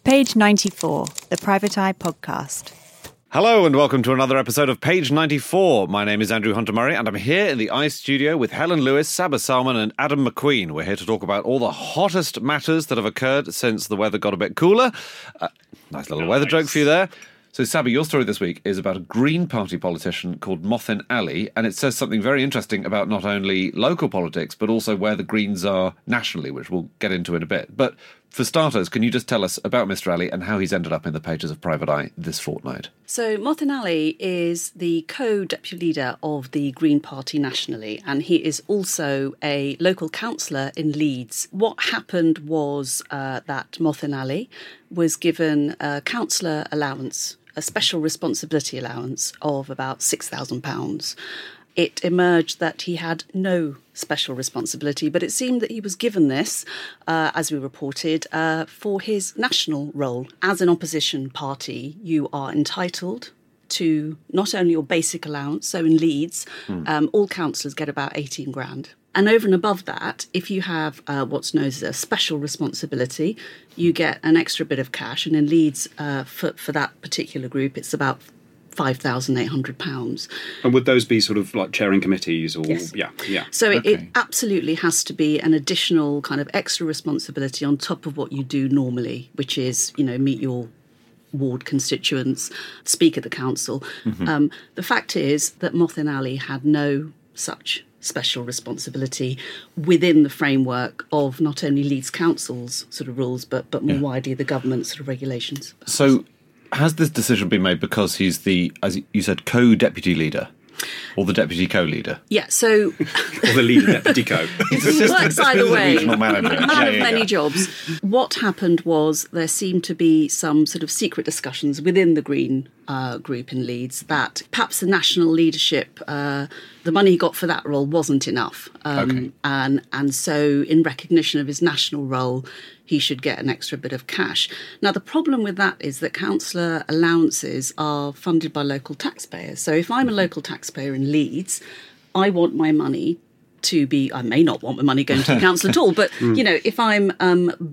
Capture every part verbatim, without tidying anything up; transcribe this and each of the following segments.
Page ninety-four, the Private Eye Podcast. Hello and welcome to another episode of Page ninety-four. My name is Andrew Hunter-Murray and I'm here in the Eye Studio with Helen Lewis, Saba Salman and Adam McQueen. We're here to talk about all the hottest matters that have occurred since the weather got a bit cooler. Uh, nice little nice. weather joke for you there. So, Saba, your story this week is about a Green Party politician called Mothin Ali, and it says something very interesting about not only local politics, but also where the Greens are nationally, which we'll get into in a bit. But for starters, can you just tell us about Mister Ali and how he's ended up in the pages of Private Eye this fortnight? So, Mothin Ali is the co-deputy leader of the Green Party nationally, and he is also a local councillor in Leeds. What happened was uh, that Mothin Ali was given a councillor allowance, a special responsibility allowance of about six thousand pounds. It emerged that he had no special responsibility, but it seemed that he was given this, uh, as we reported, uh, for his national role. As an opposition party, you are entitled to not only your basic allowance, so in Leeds, mm. um, all councillors get about eighteen grand. And over and above that, if you have uh, what's known as a special responsibility, you get an extra bit of cash. And in Leeds, uh, for, for that particular group, it's about five thousand eight hundred pounds. And would those be sort of like chairing committees or? Yes. Yeah, yeah. So okay. it, it absolutely has to be an additional kind of extra responsibility on top of what you do normally, which is, you know, meet your ward constituents, speak at the council. Mm-hmm. Um, the fact is that Mothin Ali had no such special responsibility within the framework of not only Leeds Council's sort of rules, but, but more yeah. widely the government's sort of regulations. So has this decision been made because he's the, as you said, co-deputy leader? Or the deputy co-leader? Yeah, so... or the leader deputy co. It works either way. Regional manager. Man yeah, of yeah, many yeah. jobs. What happened was there seemed to be some sort of secret discussions within the Green uh, group in Leeds that perhaps the national leadership, uh, the money he got for that role wasn't enough. Um, okay. and, and so in recognition of his national role, he should get an extra bit of cash. Now, the problem with that is that councillor allowances are funded by local taxpayers. So if I'm a local taxpayer in Leeds, I want my money to be, I may not want my money going to the council at all, but, mm. you know, if I'm um,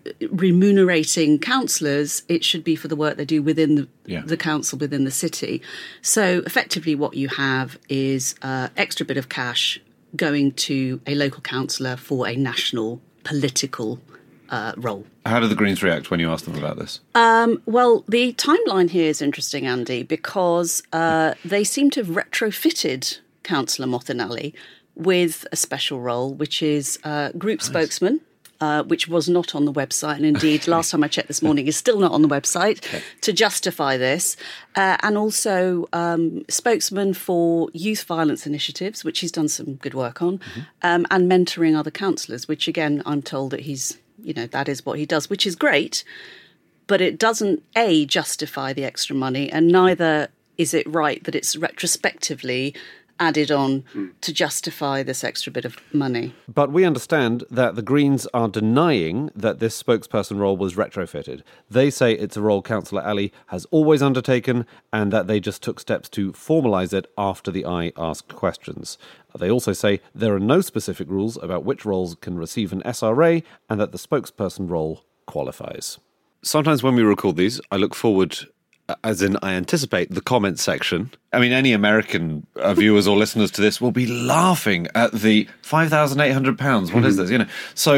remunerating councillors, it should be for the work they do within the, yeah. the council, within the city. So effectively what you have is uh, extra bit of cash going to a local councillor for a national political Uh, role. How did the Greens react when you asked them about this? Um, well, the timeline here is interesting, Andy, because uh, they seem to have retrofitted Councillor Mothin Ali with a special role, which is uh, group nice. spokesman, uh, which was not on the website, and indeed, last time I checked this morning, is still not on the website, okay. to justify this, uh, and also um, spokesman for youth violence initiatives, which he's done some good work on, mm-hmm. um, and mentoring other councillors, which again, I'm told that he's You know, that is what he does, which is great, but it doesn't, A, justify the extra money, and neither is it right that it's retrospectively added on mm. to justify this extra bit of money. But we understand that the Greens are denying that this spokesperson role was retrofitted. They say it's a role Councillor Ali has always undertaken and that they just took steps to formalise it after the Eye asked questions. They also say there are no specific rules about which roles can receive an S R A and that the spokesperson role qualifies. Sometimes when we record these, I look forward, as in I anticipate, the comments section. I mean, any American uh, viewers or listeners to this will be laughing at the five thousand eight hundred pounds. What mm-hmm. is this? You know, so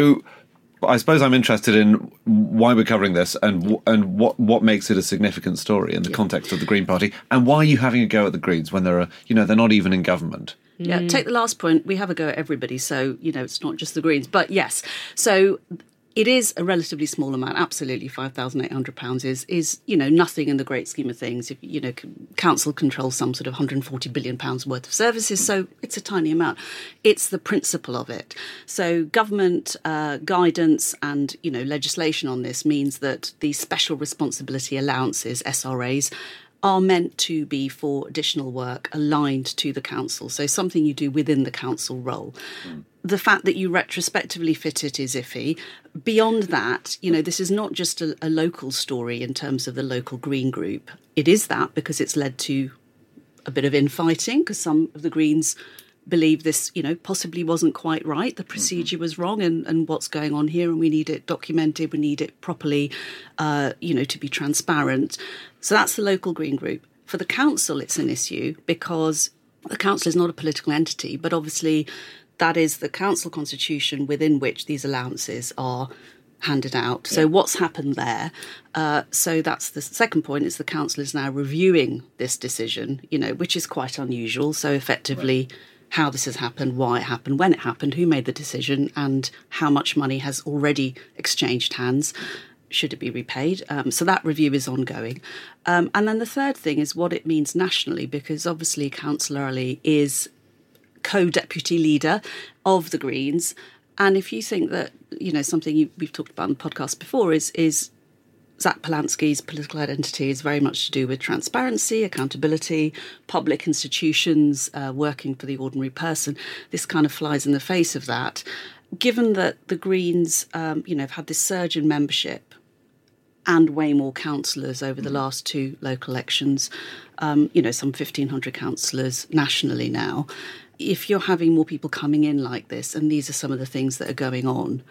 I suppose I'm interested in why we're covering this and and what, what makes it a significant story in the yeah. context of the Green Party, and why are you having a go at the Greens when they're, a, you know, they're not even in government? Yeah, take the last point. We have a go at everybody, so, you know, it's not just the Greens. But yes, so it is a relatively small amount. Absolutely, five thousand eight hundred pounds is, is, you know, nothing in the great scheme of things. If, you know, council controls some sort of one hundred forty billion pounds worth of services, so it's a tiny amount. It's the principle of it. So government uh, guidance and, you know, legislation on this means that the special responsibility allowances, S R As, are meant to be for additional work aligned to the council. So something you do within the council role. Mm. The fact that you retrospectively fit it is iffy. Beyond that, you know, this is not just a, a local story in terms of the local Green group. It is that because it's led to a bit of infighting because some of the Greens believe this, you know, possibly wasn't quite right. The procedure was wrong, and, and what's going on here, and we need it documented. We need it properly, uh, you know, to be transparent. So that's the local Green group. For the council, it's an issue because the council is not a political entity, but obviously that is the council constitution within which these allowances are handed out. So yeah. what's happened there? Uh, so that's the second point, is the council is now reviewing this decision, you know, which is quite unusual. So effectively, right. how this has happened, why it happened, when it happened, who made the decision, and how much money has already exchanged hands. Should it be repaid? Um, so that review is ongoing. Um, and then the third thing is what it means nationally, because obviously Councillor Ali is co-deputy leader of the Greens. And if you think that, you know, something you, we've talked about on the podcast before is, is Zach Polanski's political identity is very much to do with transparency, accountability, public institutions, uh, working for the ordinary person. This kind of flies in the face of that. Given that the Greens, um, you know, have had this surge in membership and way more councillors over the last two local elections, um, you know, some fifteen hundred councillors nationally now. If you're having more people coming in like this, and these are some of the things that are going on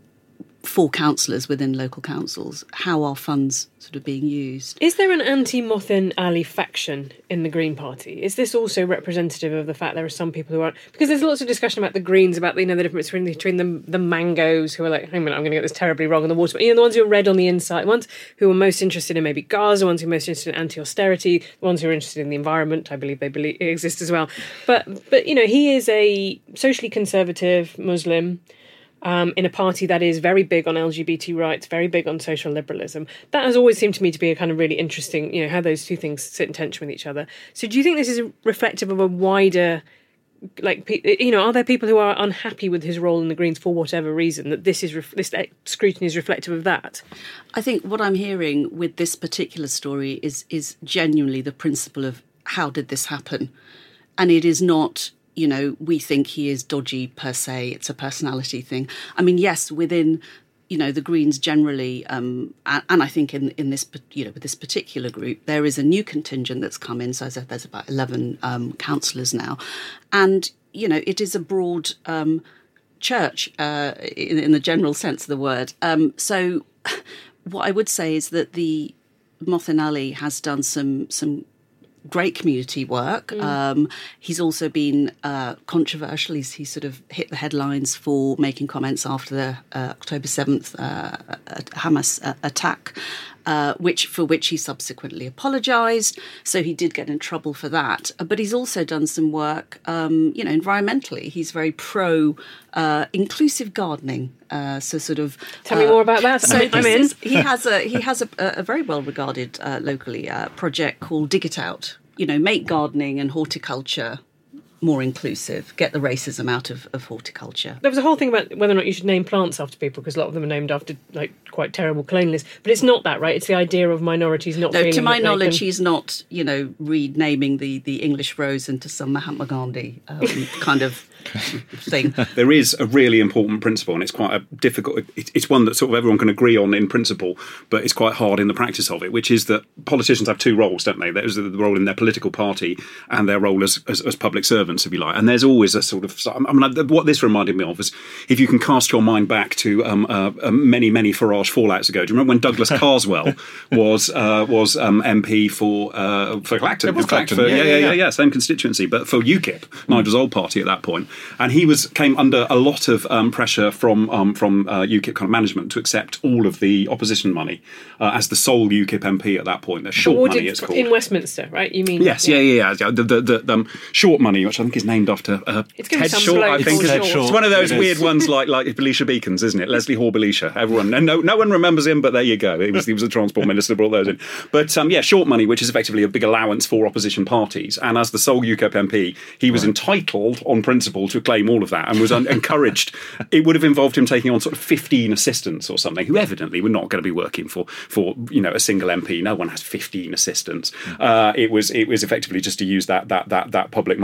for councillors within local councils, how are funds sort of being used? Is there an anti-Mothin Ali faction in the Green Party? Is this also representative of the fact there are some people who aren't? Because there's lots of discussion about the Greens, about, you know, the difference between, between the, the mangoes who are like, hang on a minute, I'm going to get this terribly wrong, and the water, you know, the ones who are red on the inside, the ones who are most interested in maybe Gaza, the ones who are most interested in anti-austerity, the ones who are interested in the environment. I believe they believe it exists as well. But, but you know, he is a socially conservative Muslim, Um, in a party that is very big on L G B T rights, very big on social liberalism. That has always seemed to me to be a kind of really interesting, you know, how those two things sit in tension with each other. So do you think this is reflective of a wider, like, you know, are there people who are unhappy with his role in the Greens for whatever reason, that this is this scrutiny is reflective of that? I think what I'm hearing with this particular story is is genuinely the principle of how did this happen? And it is not, you know, we think he is dodgy per se. It's a personality thing. I mean, yes, within, you know, the Greens generally, um, and, and I think in in this, you know, with this particular group, there is a new contingent that's come in. So as I said, there's about eleven um, councillors now, and you know, it is a broad um, church uh, in, in the general sense of the word. Um, so, what I would say is that the Mothin Ali has done some some. great community work. Mm. Um, he's also been uh, controversial. He's, he's sort of hit the headlines for making comments after the uh, October seventh uh, Hamas uh, attack, uh, which for which he subsequently apologised. So he did get in trouble for that. Uh, but he's also done some work, um, you know, environmentally. He's very pro uh, inclusive gardening. Uh, so sort of tell uh, me more about that. So I'm in. Is, he has a he has a, a very well regarded uh, locally uh, project called Dig It Out. You know, make gardening and horticulture more inclusive, get the racism out of, of horticulture. There was a whole thing about whether or not you should name plants after people, because a lot of them are named after like quite terrible colonialists. But it's not that, right? It's the idea of minorities not no, feeling. To my knowledge, can... he's not, you know, renaming the, the English rose into some Mahatma Gandhi um, kind of thing. There is a really important principle, and it's quite a difficult, it's one that sort of everyone can agree on in principle, but it's quite hard in the practice of it, which is that politicians have two roles, don't they? There's the role in their political party and their role as, as, as public servants, if you like. And there's always a sort of, I mean, what this reminded me of is, if you can cast your mind back to um, uh, many, many Farage fallouts ago, do you remember when Douglas Carswell was uh, was um, M P for uh, for Clacton? In fact, for, yeah, yeah, yeah, yeah, yeah, yeah, yeah, same constituency, but for UKIP, mm. Nigel's old party at that point. And he was came under a lot of um, pressure from um, from uh, UKIP kind of management to accept all of the opposition money uh, as the sole UKIP M P at that point. The short Awarded money, it's called. In Westminster, right? You mean? Yes, yeah, yeah, yeah. yeah. The, the, the, the um, short money, which I think is named after uh, it's Ted some Short, I think. Ted It's, Short. it's one of those weird ones like like Belisha Beacons, isn't it? Leslie Hall Belisha. Everyone, no, no one remembers him, but there you go. He was he was a transport minister, brought those in. But um, yeah, short money, which is effectively a big allowance for opposition parties. And as the sole UKIP M P, he was right. entitled, on principle, to claim all of that, and was un- encouraged. It would have involved him taking on sort of fifteen assistants or something, who evidently were not going to be working for for you know a single M P. No one has fifteen assistants. Uh, it was it was effectively just to use that that that that public money uh,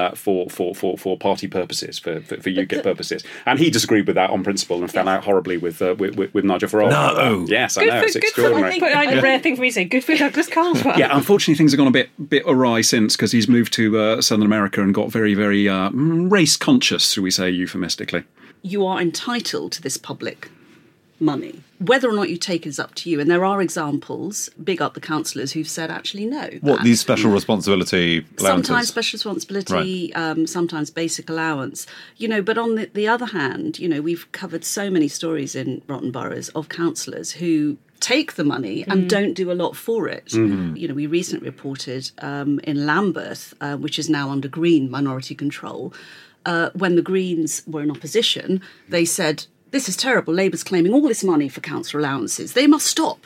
uh, for, for, for, for party purposes, for, for, for U KIP purposes. And he disagreed with that on principle and fell out horribly with, uh, with, with, with Nigel Farage. No! Yes, I Good know, for, it's good extraordinary. For, I think, a rare thing for me to say. Good for Douglas Caldwell. Yeah, unfortunately, things have gone a bit bit awry since, because he's moved to uh, Southern America and got very, very uh, race conscious, shall we say, euphemistically. You are entitled to this public money. Whether or not you take it is up to you. And there are examples, big up the councillors, who've said, actually, no. What, that- these special responsibility allowances? Sometimes special responsibility, um, sometimes basic allowance. You know, but on the, the other hand, you know, we've covered so many stories in rotten boroughs of councillors who take the money and don't do a lot for it. Mm-hmm. You know, we recently reported um, in Lambeth, uh, which is now under Green minority control, uh, when the Greens were in opposition, they said, this is terrible, Labour's claiming all this money for council allowances. They must stop.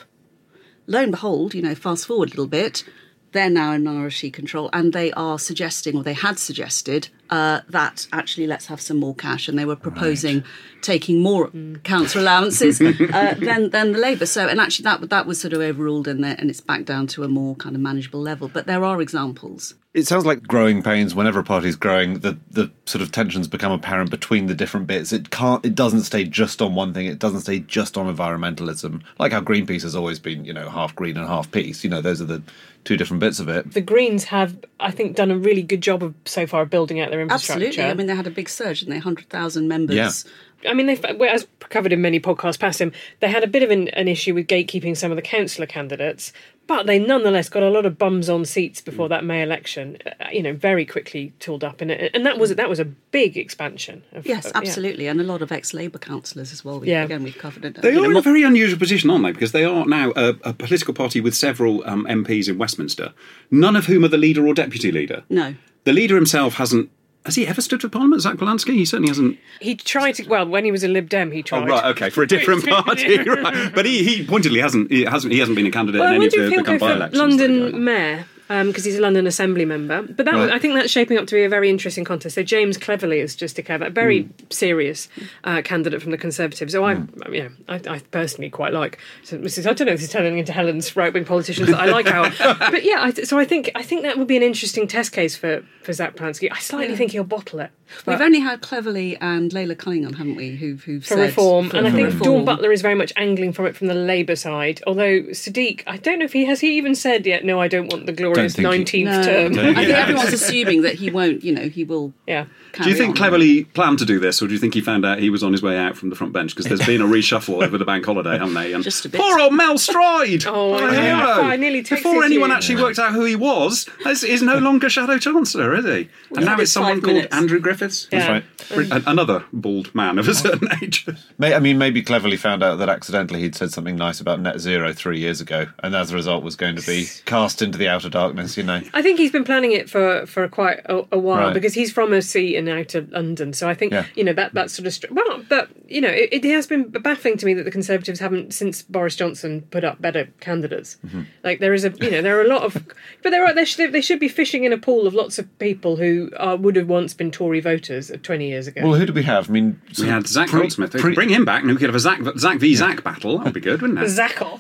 Lo and behold, you know, fast forward a little bit, they're now in minority control and they are suggesting, or they had suggested, uh, that actually let's have some more cash. And they were proposing right. taking more mm. council allowances uh, than, than the Labour. So, and actually that that was sort of overruled and, and it's back down to a more kind of manageable level. But there are examples. It sounds like growing pains. Whenever a party's growing, the, the sort of tensions become apparent between the different bits. It can't. It doesn't stay just on one thing. It doesn't stay just on environmentalism. Like how Greenpeace has always been, you know, half green and half peace. You know, those are the two different bits of it. The Greens have, I think, done a really good job of so far building out their infrastructure. Absolutely. I mean, they had a big surge, didn't they? one hundred thousand members. Yeah. I mean, they've, as covered in many podcasts past him, they had a bit of an, an issue with gatekeeping some of the councillor candidates, but they nonetheless got a lot of bums on seats before that May election. Uh, you know, very quickly tooled up, and and that was that was a big expansion. Of, Yes, of, absolutely, yeah. and a lot of ex-Labour councillors as well. We, Yeah. Again, we've covered it. They you are know, in a mo- very unusual position, aren't they? Because they are now a, a political party with several um, M Ps in Westminster, none of whom are the leader or deputy leader. No. The leader himself hasn't... Has he ever stood for Parliament, Zach Polanski? He certainly hasn't... He tried to, well, when he was a Lib Dem, he tried. Oh, right, okay, for a different party, right. But he, he pointedly hasn't he hasn't he hasn't been a candidate Well, in I any of wonder the, if he'll the go by-elections. for London Mayor, because he's a London Assembly member. But that Right. I think that's shaping up to be a very interesting contest. So James Cleverly has just declared that very mm. serious uh, candidate from the Conservatives. So mm. I, you know, I, I personally quite like. So this is, I don't know if this is turning into Helen's right-wing politicians that I like how, but yeah. I, so I think I think that would be an interesting test case for for Zach Polanski. I slightly Yeah. think he'll bottle it. We've only had Cleverly and Layla Cunningham, haven't we, who've, who've for said... reform, for and I think reform. Dawn Butler is very much angling from it from the Labour side. Although Sadiq, I don't know if he has he even said yet. No, I don't want the glorious think he- nineteenth No. term. I think everyone's assuming that he won't, you know, he will... Yeah. Do you think on. Cleverly planned to do this, or do you think he found out he was on his way out from the front bench? Because there's been a reshuffle over the bank holiday, haven't they? And Just a bit. poor old Mel Stride! Oh, my I know. hero. I nearly texted Before anyone you. actually worked out who he was, is, is no longer Shadow Chancellor, is he? And now had it's someone five called minutes. Andrew Griffiths. Yeah. right. An- Another bald man of a certain age. May, I mean, maybe Cleverly found out that accidentally he'd said something nice about net zero three years ago, and as a result was going to be cast into the outer darkness, you know. I think he's been planning it for, for quite a, a while Right. because he's from a seat in outer London. So I think, Yeah. you know, that, that sort of... Str- well, but, you know, it, it has been baffling to me that the Conservatives haven't, since Boris Johnson, put up better candidates. Mm-hmm. Like, there is a, you know, there are a lot of... But there are, they, should, they should be fishing in a pool of lots of people who uh, would have once been Tory voters twenty years ago. Well, who did we have? I mean, We had Zach pre- Goldsmith. pre- Bring him back, and we could have a Zach, Zach v Zach battle. That would be good, wouldn't it? Zakov.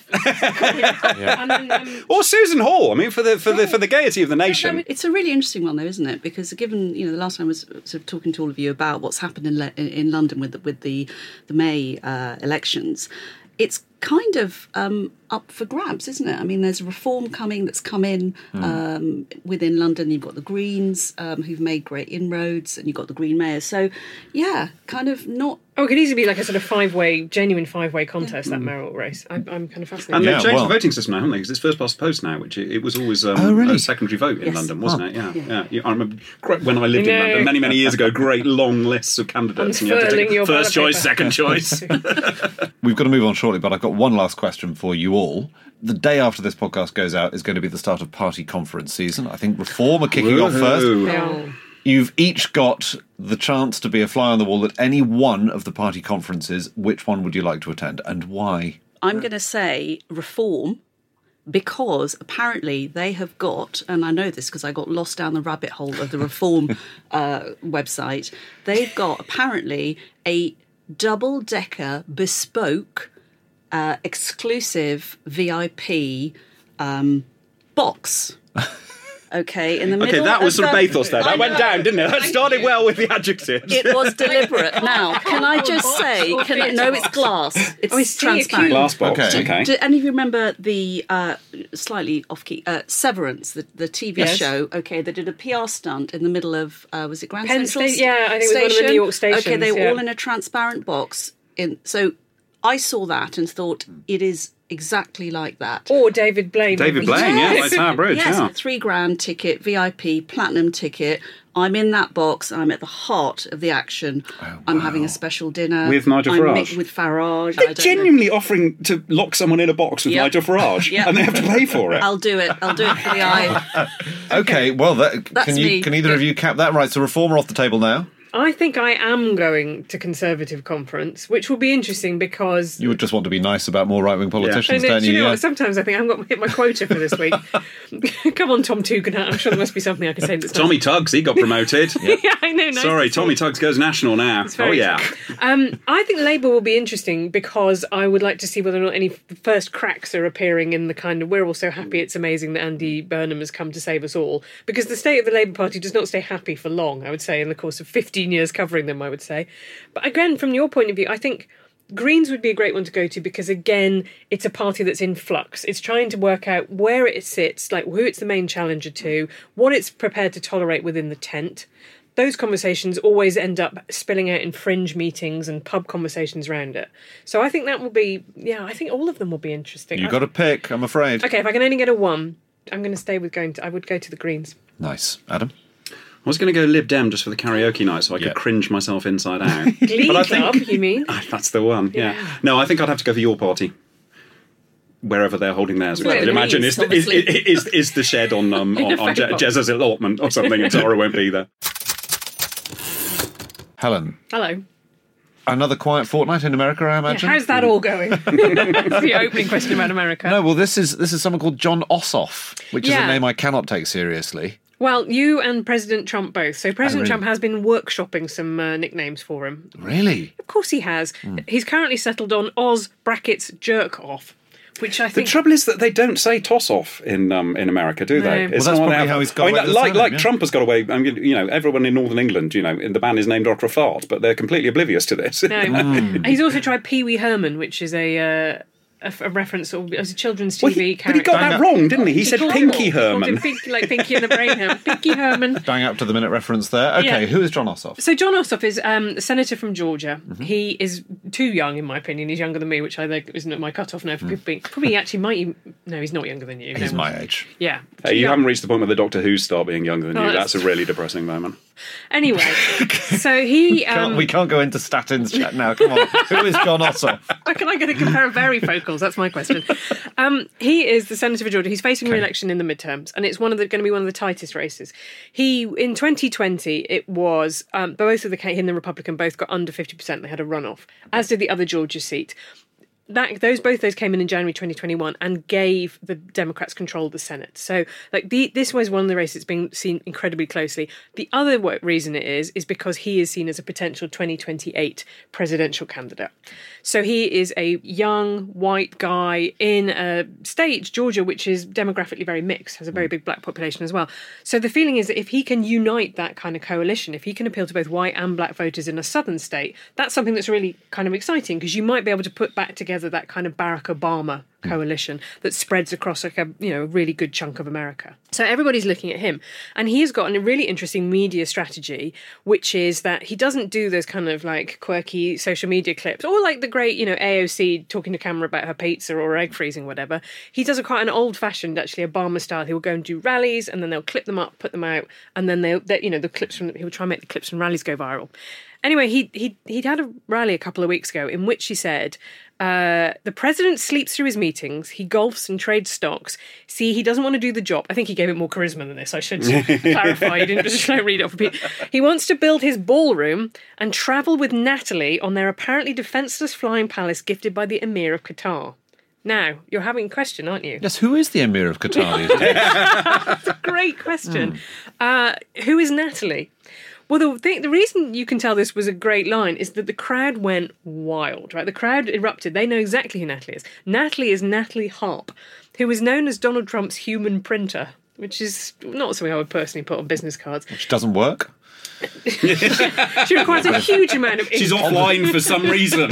And then, um, Or Susan Hall. I mean, for the for the for the gaiety of the nation. It's a really interesting one, though, isn't it? Because given, you know, the last time I was sort of talking to all of you about what's happened in Le- in, in London with the, with the the May uh, elections, it's kind of um, up for grabs, isn't it? I mean, there's reform coming that's come in um, within London. You've got the Greens um, who've made great inroads, and you've got the Green Mayor. So, yeah, kind of not. Oh, it could easily be like a sort of five-way, genuine five-way contest, that mayoral race. I, I'm kind of fascinated. And Yeah, they've changed well- the voting system now, haven't they? Because it's first past the post now, which it, it was always um, Oh, really? a secondary vote in Yes. London, wasn't Oh. it? Yeah, Yeah. yeah. yeah. I remember great- when I lived in No. London many, many years ago, great long lists of candidates. And you had to Unfurling take your first ballot choice, paper. second choice. We've got to move on shortly, but I've got one last question for you all. The day after this podcast goes out is going to be the start of party conference season. I think Reform are kicking off first. Woohoo. Yeah. You've each got the chance to be a fly on the wall at any one of the party conferences. Which one would you like to attend, and why? I'm going to say Reform, because apparently they have got, and I know this because I got lost down the rabbit hole of the Reform uh, website, they've got apparently a double-decker bespoke uh, exclusive V I P um, box Okay, in the Okay, middle. that was sort of the- bathos there. That I went know. down, didn't it? That Thank started you. well with the adjectives. It was deliberate. Now, can I just say? Can I, no, it's glass. It's Oh, I see, a transparent. cube. Glass box, Okay. okay. Do any of you remember the uh, slightly off-key uh, Severance, the, the T V Yes. show? Okay, they did a P R stunt in the middle of uh, was it Grand Penn Central? Sta- yeah, I think it was one of the Station? New York stations, Okay, they were yeah. all in a transparent box. In so, I saw that and thought it is exactly like that. Or David Blaine. David Blaine, yeah, like Tower Bridge, Yes, yeah. three grand ticket, V I P, platinum ticket. I'm in that box. I'm at the heart of the action. I'm having a special dinner With Nigel I'm Farage. mi- with Farage. I They're don't know. genuinely offering to lock someone in a box with Yep. Nigel Farage, Yep. and they have to pay for it. I'll do it. I'll do it for the eye. Okay, well, that, That's can you me. can either of you cap that? Right, so Reformer off the table now. I think I am going to Conservative conference, which will be interesting because. You would just want to be nice about more right wing politicians, And, uh, don't do you? you know Yeah. what? Sometimes I think I've got to hit my quota for this week. Come on, Tom Tugendhat. I'm sure there must be something I can say that's nice. Tommy Tuggs, he got promoted. Yeah, I know. Nice Sorry, to see. Tommy Tuggs goes national now. Oh, very yeah. Um, I think Labour will be interesting because I would like to see whether or not any first cracks are appearing in the kind of we're all so happy it's amazing that Andy Burnham has come to save us all. Because the state of the Labour Party does not stay happy for long, I would say, in the course of fifteen years covering them, I would say. But again, from your point of view, I think Greens would be a great one to go to because, again, it's a party that's in flux. It's trying to work out where it sits, like who it's the main challenger to, what it's prepared to tolerate within the tent. Those conversations always end up spilling out in fringe meetings and pub conversations around it. So I think that will be, yeah, I think all of them will be interesting. You've got to pick, I'm afraid. Okay, if I can only get a one, I'm going to stay with going to, I would go to the Greens. Nice. Adam? I was going to go Lib Dem just for the karaoke night so I could Yeah. cringe myself inside out. Glee But I Club, think- you mean? That's the one, yeah. Yeah. No, I think I'd have to go for your party. Wherever they're holding theirs, which Well, I would the imagine Greens, is, is, obviously. is, is the shed on um, on, on Je- Jezza's allotment or something, and Tara won't be there. Helen? Hello. Another quiet fortnight in America, I Yeah, imagine? how's that all going? That's the opening question about America. No, well, this is this is someone called John Ossoff, which is Yeah. a name I cannot take seriously. Well, you and President Trump both. So President really? Trump has been workshopping some uh, nicknames for him. Really? Of course he has. He's currently settled on Oz brackets jerk off, which I The think... trouble is that they don't say toss off in um, in America, do they? No. Well, It's that's not probably how- how he's got I mean, away with the like surname, like yeah. Trump has got away. I mean, you know, everyone in Northern England, you know, the band is named after a fart, but they're completely oblivious to this. No. He's also tried Pee Wee Herman, which is a... Uh, a, a reference sort of, as a children's T Well, V he- character. but he got that wrong, didn't he? He said called Pinky him- called him Herman. Pinky, like Pinky and the Brain Herman. Pinky Herman. Bang up to the minute reference there. Okay, Yeah. who is John Ossoff? So John Ossoff is um, a senator from Georgia. Mm-hmm. He is too young, in my opinion. He's younger than me, which I think isn't my cut-off now. For people being, probably he actually might. Even, no, he's not younger than you. He's no. my age. Yeah. Hey, you Yeah. haven't reached the point where the Doctor Who start being younger than Oh, you. that's- That's a really depressing moment. Anyway, so he. Can't- Um, we can't go into statins chat now. Come on. Who is John Ossoff? How can I get a compare of varifocals? That's my question. Um, he is the senator for Georgia. He's facing re-election in the midterms, and it's one of the going to be one of the tightest races. He in twenty twenty, it was um, both of the him and the Republican both got under fifty percent. They had a runoff, as did the other Georgia seat. That those both those came in in January twenty twenty-one and gave the Democrats control of the Senate. So, like the, this was one of the races that's being seen incredibly closely. The other wo- reason it is is because he is seen as a potential twenty twenty-eight presidential candidate. So he is a young white guy in a state, Georgia, which is demographically very mixed, has a very big black population as well. So the feeling is that if he can unite that kind of coalition, if he can appeal to both white and black voters in a southern state, that's something that's really kind of exciting because you might be able to put back together that kind of Barack Obama coalition that spreads across like a you know a really good chunk of America. So everybody's looking at him, and he has got a really interesting media strategy, which is that he doesn't do those kind of like quirky social media clips or like the great you know A O C talking to camera about her pizza or egg freezing, whatever. He does a quite an old-fashioned, actually Obama style. He will go and do rallies, and then they'll clip them up, put them out, and then they'll they, you know the clips from he will try and make the clips from rallies go viral. Anyway, he he he'd had a rally a couple of weeks ago in which he said. Uh, the president sleeps through his meetings. He golfs and trades stocks. See, he doesn't want to do the job. I think he gave it more charisma than this. I should clarify. He didn't just try to read it off repeat. He wants to build his ballroom and travel with Natalie on their apparently defenceless flying palace gifted by the Emir of Qatar. Now, you're having a question, aren't you? Yes, who is the Emir of Qatar? these days? That's a great question. Uh, who is Natalie? Well, the thing, the reason you can tell this was a great line is that the crowd went wild, right? The crowd erupted. They know exactly who Natalie is. Natalie is Natalie Harp, who is known as Donald Trump's human printer. which is not something I would personally put on business cards. Which doesn't work. She requires a huge amount of ink. She's offline for some reason.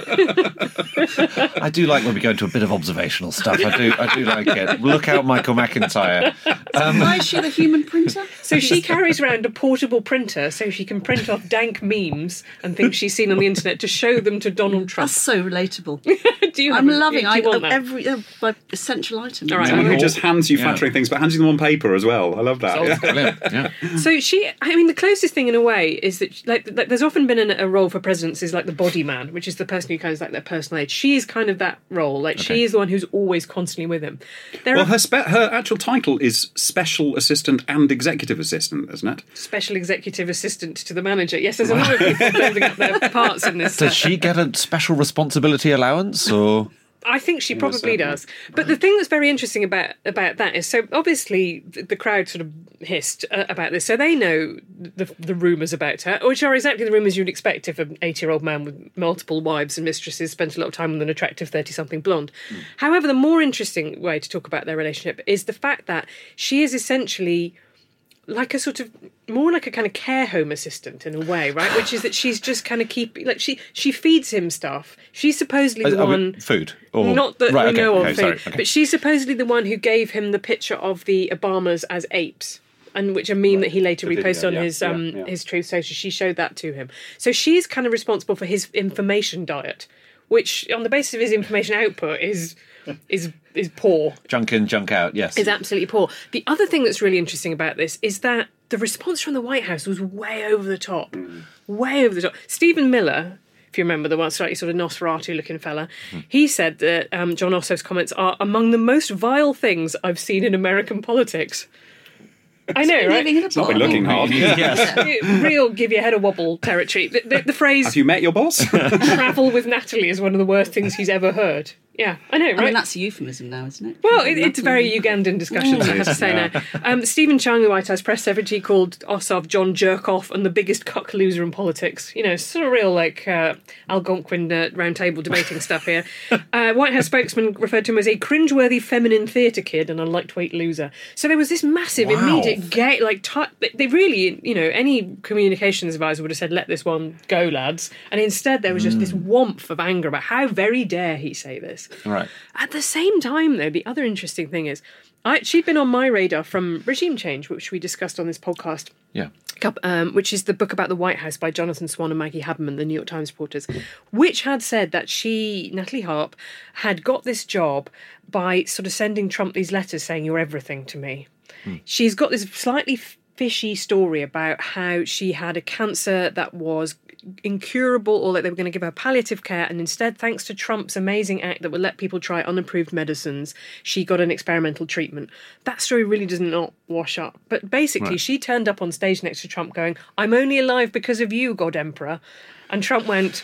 I do like when we go into a bit of observational stuff. I do I do like it. Look out, Michael McIntyre. Um, Why is she the human printer? So she carries around a portable printer so she can print off dank memes and things she's seen on the internet to show them to Donald Trump. That's so relatable. Do you? I'm have a- loving. Do I you want that? every uh, my essential item. All right, Someone who Yeah. just hands you Yeah. flattering things, but hands you them on paper as well. I love that. Sold. Yeah. brilliant, yeah. So she, I mean, the closest thing in a way is that, like, like there's often been an, a role for presidents is like the body man, which is the person who kind of is like their personal aide. She is kind of that role. Like, she Okay. is the one who's always constantly with him. There Well, are her spe- her actual title is special assistant and executive assistant, isn't it? special executive assistant to the manager. Yes, there's a lot of people building up their parts in this. Does uh, she get a special responsibility allowance, or I think she probably certainly. does. But the thing that's very interesting about about that is, so obviously the, the crowd sort of hissed uh, about this, so they know the the rumours about her, which are exactly the rumours you'd expect if an eighty-year-old man with multiple wives and mistresses spent a lot of time with an attractive thirty-something blonde. Mm. However, the more interesting way to talk about their relationship is the fact that she is essentially like a sort of more like a kind of care home assistant in a way, right? Which is that she's just kind of keep like she she feeds him stuff. She's supposedly the Are we- one food? Or not that right, we okay, know okay, of, sorry, food, okay. but she's supposedly the one who gave him the picture of the Obamas as apes. And which a meme that he later The reposted video, on yeah, his yeah, um yeah. his Truth Social. She showed that to him. So she's kind of responsible for his information diet, which on the basis of his information output is is is poor. Junk in, junk out, yes. Is absolutely poor. The other thing that's really interesting about this is that the response from the White House was way over the top. Way over the top. Stephen Miller, if you remember, the one slightly sort of Nosferatu-looking fella, he said that um, John Ossoff's comments are among the most vile things I've seen in American politics. I know, right? Living in a Not been bottle. looking hard. Yes. Real give your head a wobble territory. The, the, the phrase Have you met your boss? travel with Natalie is one of the worst things he's ever heard. Yeah, I know, right? I mean, that's a euphemism now, isn't it? Well, it, it's very Ugandan discussions, I have to say now. Um, Stephen Chung, the White House press secretary, called Ossoff John Jerkoff and the biggest cuck loser in politics. You know, sort of real, like, uh, Algonquin uh, round table debating stuff here. Uh, White House spokesman referred to him as a cringeworthy feminine theatre kid and a lightweight loser. So there was this massive, Wow. immediate gay, like, t- they really, you know, any communications advisor would have said, let this one go, lads. And instead there was just this warmth of anger about how very dare he say this. Right. At the same time, though, the other interesting thing is, I, she'd been on my radar from Regime Change, which we discussed on this podcast, Yeah. um, which is the book about the White House by Jonathan Swan and Maggie Haberman, the New York Times reporters, which had said that she, Natalie Harp, had got this job by sort of sending Trump these letters saying, you're everything to me. She's got this slightly fishy story about how she had a cancer that was incurable, or that they were going to give her palliative care, and instead, thanks to Trump's amazing act that would let people try unapproved medicines, she got an experimental treatment. That story really does not wash up. But basically, Right. she turned up on stage next to Trump going, I'm only alive because of you, God Emperor. And Trump went,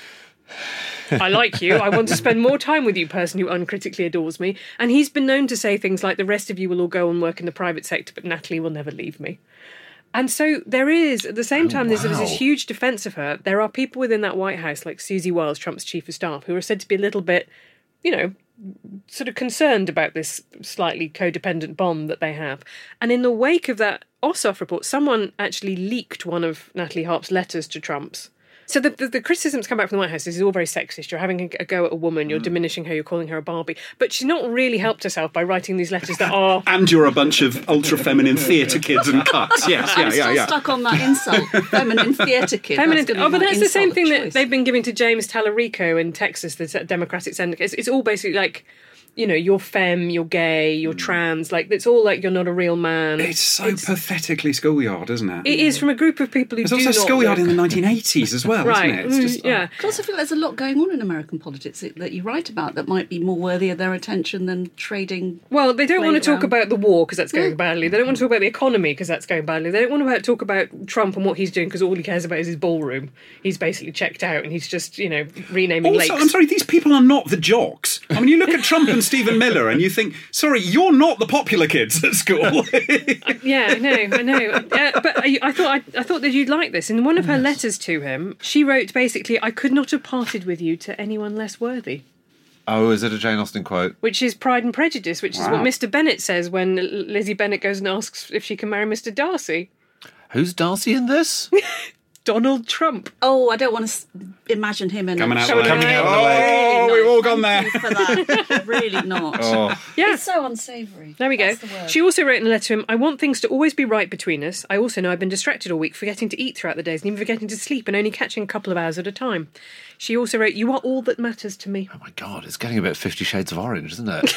I like you. I want to spend more time with you, person who uncritically adores me. And he's been known to say things like, the rest of you will all go and work in the private sector, but Natalie will never leave me. And so there is, at the same time, there's, there's this wow. huge defence of her. There are people within that White House, like Susie Wiles, Trump's chief of staff, who are said to be a little bit, you know, sort of concerned about this slightly codependent bond that they have. And in the wake of that Ossoff report, someone actually leaked one of Natalie Harp's letters to Trump's. So the, the, the criticisms come back from the White House. This is all very sexist. You're having a, a go at a woman. You're diminishing her. You're calling her a Barbie. But she's not really helped herself by writing these letters that are... And you're a bunch of ultra feminine theatre kids and cucks. Yes, I'm yeah, still yeah, yeah. stuck on that insult. Feminine theatre kid. Feminine, That's gonna oh, be but my that's the same insult thing of that choice. they've been giving to James Tallarico in Texas, the Democratic senator. It's, it's all basically like, you know, you're femme, you're gay, you're trans. Like, it's all like you're not a real man. It's so pathetically schoolyard, isn't it? It is from a group of people who There's do also not schoolyard look- in the nineteen eighties as well, Right, isn't it? It's mm, just, yeah. I also feel there's a lot going on in American politics that that you write about that might be more worthy of their attention than trading. Well, they don't want to talk playground. about the war because that's going Mm. badly. They don't want to talk about the economy because that's going badly. They don't want to talk about Trump and what he's doing because all he cares about is his ballroom. He's basically checked out and he's just, you know, renaming Also, lakes. I'm sorry, these people are not the jocks. I mean, you look at Trump and Stephen Miller and you think, sorry, you're not the popular kids at school. Yeah, I know, I know. Uh, but I, I thought I, I thought that you'd like this. In one of her letters to him, she wrote basically, "I could not have parted with you to anyone less worthy." Oh, is it a Jane Austen quote? Which is Pride and Prejudice, which is Wow. what Mister Bennet says when Lizzie Bennet goes and asks if she can marry Mister Darcy. Who's Darcy in this? Donald Trump. Oh, I don't want to s- imagine him in Coming a out Coming the out leg. the Oh, Really we've not. all gone Thank there. you for that. Really not. Oh, Yeah. It's so unsavoury. There we go. That's the word. She also wrote in a letter to him, I want things to always be right between us. I also know I've been distracted all week, forgetting to eat throughout the days and even forgetting to sleep and only catching a couple of hours at a time. She also wrote, you are all that matters to me. oh my God, it's getting a bit Fifty Shades of Orange, isn't it?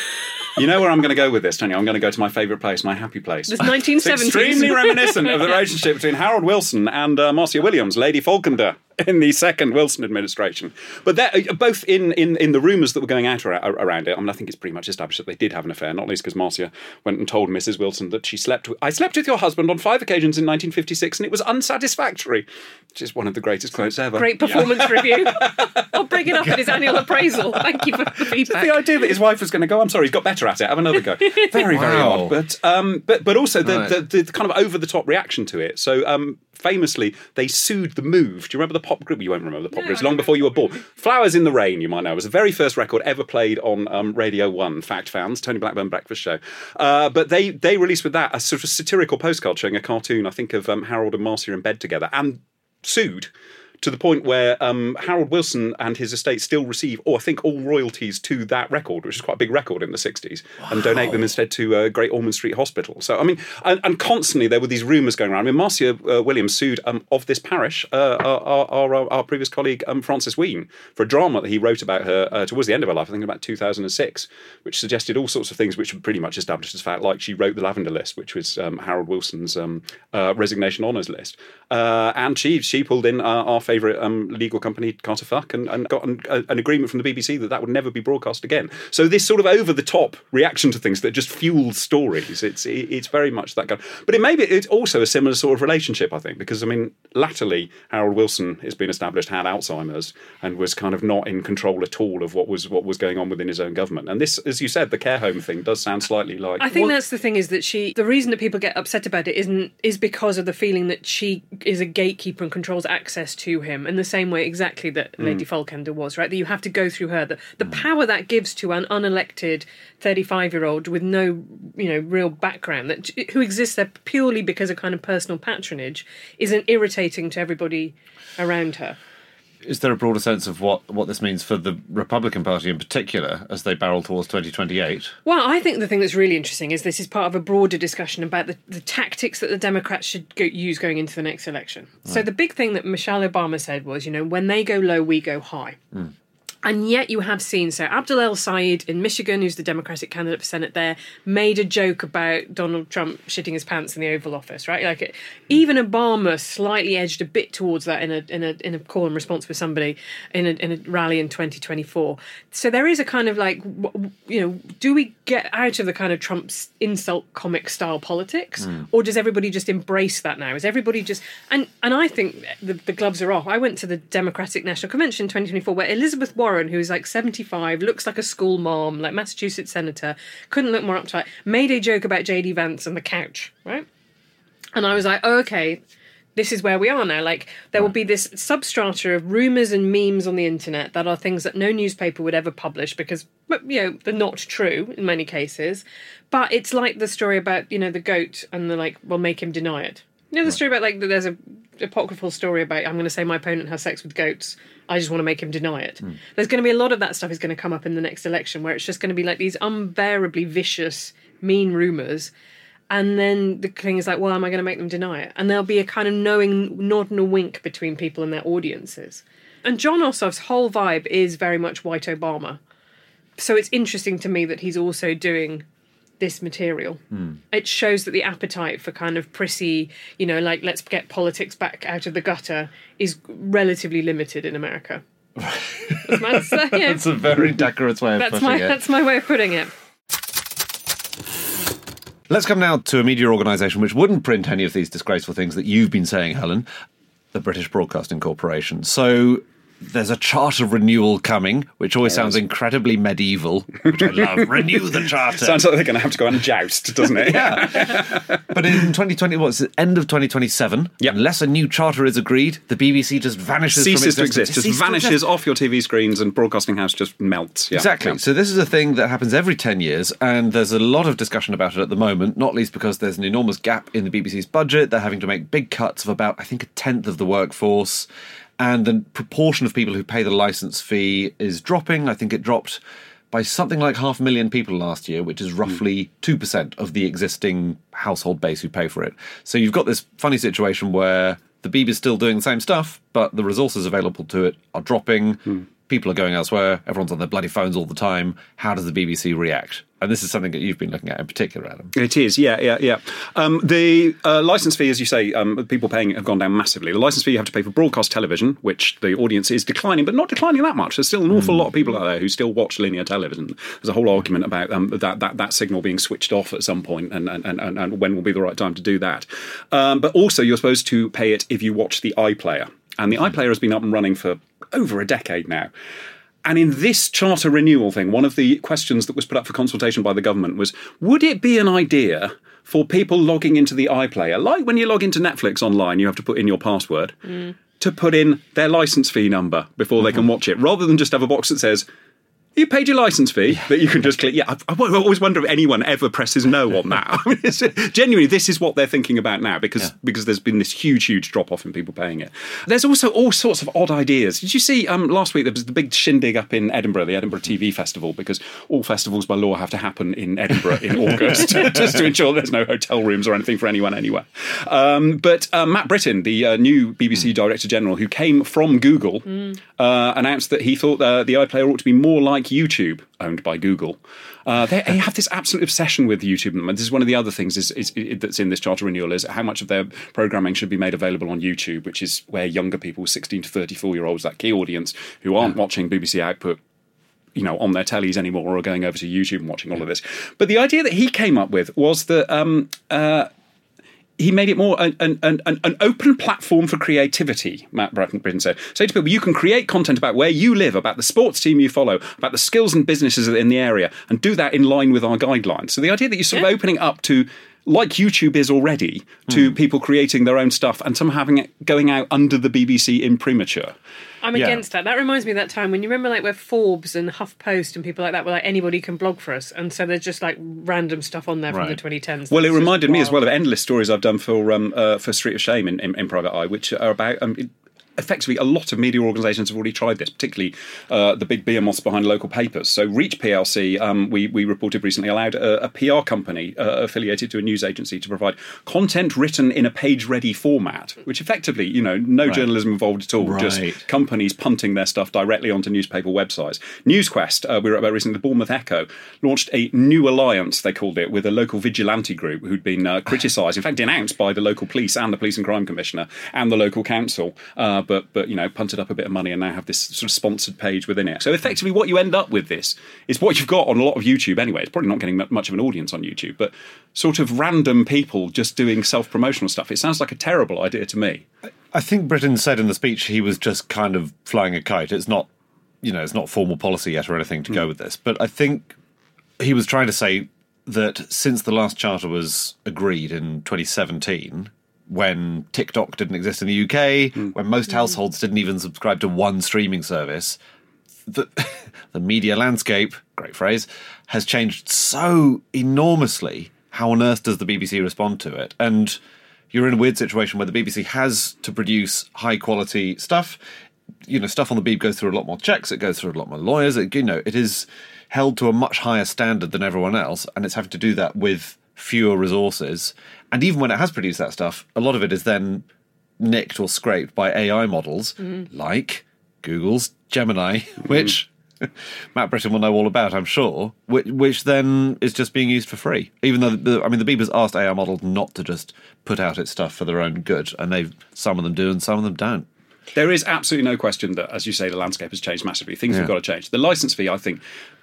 You know where I'm going to go with this, Tony? I'm going to go to my favourite place, my happy place. This nineteen It's seventies. extremely reminiscent of the relationship between Harold Wilson and uh, Marcia Williams, Lady Falkender, in the second Wilson administration. But they're, uh, both in, in, in the rumours that were going out ar- around it, I mean, I think it's pretty much established that they did have an affair, not least because Marcia went and told Missus Wilson that she slept with, I slept with your husband on five occasions in nineteen fifty-six and it was unsatisfactory, which is one of the greatest quotes ever. Great performance review. I'll bring it up at his annual appraisal. Thank you for the feedback. The idea that his wife was going to go, I'm sorry, he's got better at it, have another go. Very, very Wow. odd. But um, but but also the, Right. the, the kind of over the top reaction to it. So um, famously, they sued The Move. Do you remember the pop group? You won't remember the pop group. It's long before you were born. Flowers in the Rain, you might know, was the very first record ever played on um, Radio One. Fact fans, Tony Blackburn Breakfast Show. Uh, but they they released with that a sort of satirical postcard showing a cartoon, I think, of um, Harold and Marcia in bed together, and sued. To the point where um, Harold Wilson and his estate still receive, or I think, all royalties to that record, which is quite a big record in the sixties, and donate them instead to uh, Great Ormond Street Hospital. So, I mean, and, and constantly there were these rumours going around. I mean, Marcia uh, Williams sued um, of this parish uh, our, our, our, our previous colleague um, Francis Wheen for a drama that he wrote about her uh, towards the end of her life, I think about two thousand six, which suggested all sorts of things which were pretty much established as fact, like she wrote the Lavender List, which was um, Harold Wilson's um, uh, resignation honours list. Uh, and she she pulled in uh, our favourite um, legal company, Carter Fuck, and, and got an, a, an agreement from the B B C that that would never be broadcast again. So this sort of over-the-top reaction to things that just fuels stories, it's it, it's very much that kind. But it may be it's also a similar sort of relationship, I think, because, I mean, latterly, Harold Wilson, it's been established, had Alzheimer's and was kind of not in control at all of what was what was going on within his own government. And this, as you said, the care home thing does sound slightly like... I think that's the thing, is that she, the reason that people get upset about it isn't is because of the feeling that she is a gatekeeper and controls access to him in the same way exactly that Lady Falkender was, right? That you have to go through her. The, the power that gives to an unelected thirty-five-year-old with no, you know, real background, that who exists there purely because of kind of personal patronage, isn't irritating to everybody around her. Is there a broader sense of what, what this means for the Republican Party in particular as they barrel towards twenty twenty-eight? Well, I think the thing that's really interesting is this is part of a broader discussion about the, the tactics that the Democrats should go, use going into the next election. Right. So the big thing that Michelle Obama said was, you know, when they go low, we go high. Mm. And yet you have seen, so Abdul El Sayed in Michigan, who's the Democratic candidate for Senate there, made a joke about Donald Trump shitting his pants in the Oval Office, right? Like it, even Obama slightly edged a bit towards that in a in a in a call and response with somebody in a, in a rally in twenty twenty-four. So there is a kind of like, you know, do we get out of the kind of Trump's insult comic style politics, mm. or does everybody just embrace that now? Is everybody just and and I think the, the gloves are off. I went to the Democratic National Convention in twenty twenty-four where Elizabeth Warren, who's like seventy-five, looks like a school mom, like Massachusetts senator, couldn't look more uptight, made a joke about J D Vance and the couch, right? And I was like, oh, okay, this is where we are now. Like, there will be this substrata of rumours and memes on the internet that are things that no newspaper would ever publish because, you know, they're not true in many cases. But it's like the story about, you know, the goat and the, like, we'll make him deny it. You know the story about, like, there's a apocryphal story about, I'm going to say my opponent has sex with goats, I just want to make him deny it. Mm. There's going to be a lot of that stuff is going to come up in the next election where it's just going to be like these unbearably vicious, mean rumours. And then the thing is like, well, am I going to make them deny it? And there'll be a kind of knowing nod and a wink between people and their audiences. And Jon Ossoff's whole vibe is very much white Obama. So it's interesting to me that he's also doing this material. Mm. It shows that the appetite for kind of prissy, you know, like let's get politics back out of the gutter is relatively limited in America. That's, my, that's, uh, yeah. That's a very decorous way of that's putting my, it. That's my way of putting it. Let's come now to a media organisation which wouldn't print any of these disgraceful things that you've been saying, Helen, the British Broadcasting Corporation. So there's a charter renewal coming, which always sounds incredibly medieval, which I love. Renew the charter. Sounds like they're going to have to go out and joust, doesn't it? Yeah. But in twenty twenty, what's it, end of twenty twenty-seven, yep. unless a new charter is agreed, the B B C just vanishes Ceases from to exist. Just vanishes off your T V screens and Broadcasting House just melts. Yeah. Exactly. Yeah. So this is a thing that happens every ten years, and there's a lot of discussion about it at the moment, not least because there's an enormous gap in the B B C's budget. They're having to make big cuts of about, I think, a tenth of the workforce. And the proportion of people who pay the licence fee is dropping. I think it dropped by something like half a million people last year, which is roughly two percent of the existing household base who pay for it. So you've got this funny situation where the B B is still doing the same stuff, but the resources available to it are dropping. Mm. People are going elsewhere. Everyone's on their bloody phones all the time. How does the B B C react? And this is something that you've been looking at in particular, Adam. It is, yeah, yeah, yeah. Um, the uh, licence fee, as you say, um, people paying have gone down massively. The licence fee you have to pay for broadcast television, which the audience is declining, but not declining that much. There's still an awful mm. lot of people out there who still watch linear television. There's a whole argument about um, that, that that signal being switched off at some point and, and, and, and when will be the right time to do that. Um, but also, you're supposed to pay it if you watch the iPlayer. And the iPlayer has been up and running for over a decade now. And in this charter renewal thing, one of the questions that was put up for consultation by the government was, would it be an idea for people logging into the iPlayer, like when you log into Netflix online, you have to put in your password, mm. to put in their licence fee number before mm-hmm. they can watch it, rather than just have a box that says, you paid your licence fee, that you can just click. Yeah, I, I always wonder if anyone ever presses no on that. I mean, it's, genuinely, this is what they're thinking about now because, yeah. because there's been this huge, huge drop-off in people paying it. There's also all sorts of odd ideas. Did you see um, last week there was the big shindig up in Edinburgh, the Edinburgh T V Festival, because all festivals by law have to happen in Edinburgh in August just to ensure there's no hotel rooms or anything for anyone anywhere. Um, but uh, Matt Britton, the uh, new B B C Director General, who came from Google, mm. uh, announced that he thought uh, the iPlayer ought to be more like YouTube, owned by Google. Uh, they, they have this absolute obsession with YouTube. And this is one of the other things is, is, is, that's in this charter renewal is how much of their programming should be made available on YouTube, which is where younger people, sixteen to thirty-four-year-olds, that key audience, who aren't yeah. watching B B C Output, you know, on their tellies anymore or are going over to YouTube and watching all of this. But the idea that he came up with was that um, uh, he made it more an, an, an, an open platform for creativity, Matt Britton said. Say to people, you can create content about where you live, about the sports team you follow, about the skills and businesses in the area, and do that in line with our guidelines. So the idea that you're sort yeah. of opening up to, like YouTube is already, to mm. people creating their own stuff and some having it going out under the B B C imprimatur. I'm yeah. against that. That reminds me of that time when you remember like where Forbes and HuffPost and people like that were like, anybody can blog for us. And so there's just like random stuff on there from right. the twenty tens. Well, it reminded me as well of endless stories I've done for um, uh, for Street of Shame in, in, in Private Eye, which are about... Um, it, effectively, a lot of media organisations have already tried this, particularly uh, the big behemoths behind local papers. So Reach P L C, um, we, we reported recently, allowed a, a P R company uh, affiliated to a news agency to provide content written in a page-ready format, which effectively, you know, no right. journalism involved at all, right. just companies punting their stuff directly onto newspaper websites. NewsQuest, uh, we were about recently, the Bournemouth Echo, launched a new alliance, they called it, with a local vigilante group who'd been uh, criticised, in fact denounced by the local police and the Police and Crime Commissioner and the local council, uh, but, but, you know, punted up a bit of money and now have this sort of sponsored page within it. So effectively what you end up with this is what you've got on a lot of YouTube anyway. It's probably not getting much of an audience on YouTube, but sort of random people just doing self-promotional stuff. It sounds like a terrible idea to me. I think Britton said in the speech he was just kind of flying a kite. It's not, you know, it's not formal policy yet or anything to mm. go with this. But I think he was trying to say that since the last charter was agreed in twenty seventeen, when TikTok didn't exist in the U K, mm. when most households didn't even subscribe to one streaming service, the, the media landscape, great phrase, has changed so enormously. How on earth does the B B C respond to it? And you're in a weird situation where the B B C has to produce high-quality stuff. You know, stuff on the Beeb goes through a lot more checks, it goes through a lot more lawyers. It, you know, it is held to a much higher standard than everyone else, and it's having to do that with fewer resources. And even when it has produced that stuff, a lot of it is then nicked or scraped by A I models, mm-hmm. like Google's Gemini, mm-hmm. which Matt Britton will know all about, I'm sure, which, which then is just being used for free. Even though, the, I mean, the Beeb has asked A I models not to just put out its stuff for their own good, and they've some of them do and some of them don't. There is absolutely no question that, as you say, the landscape has changed massively. Things yeah. have got to change. The licence fee, I think,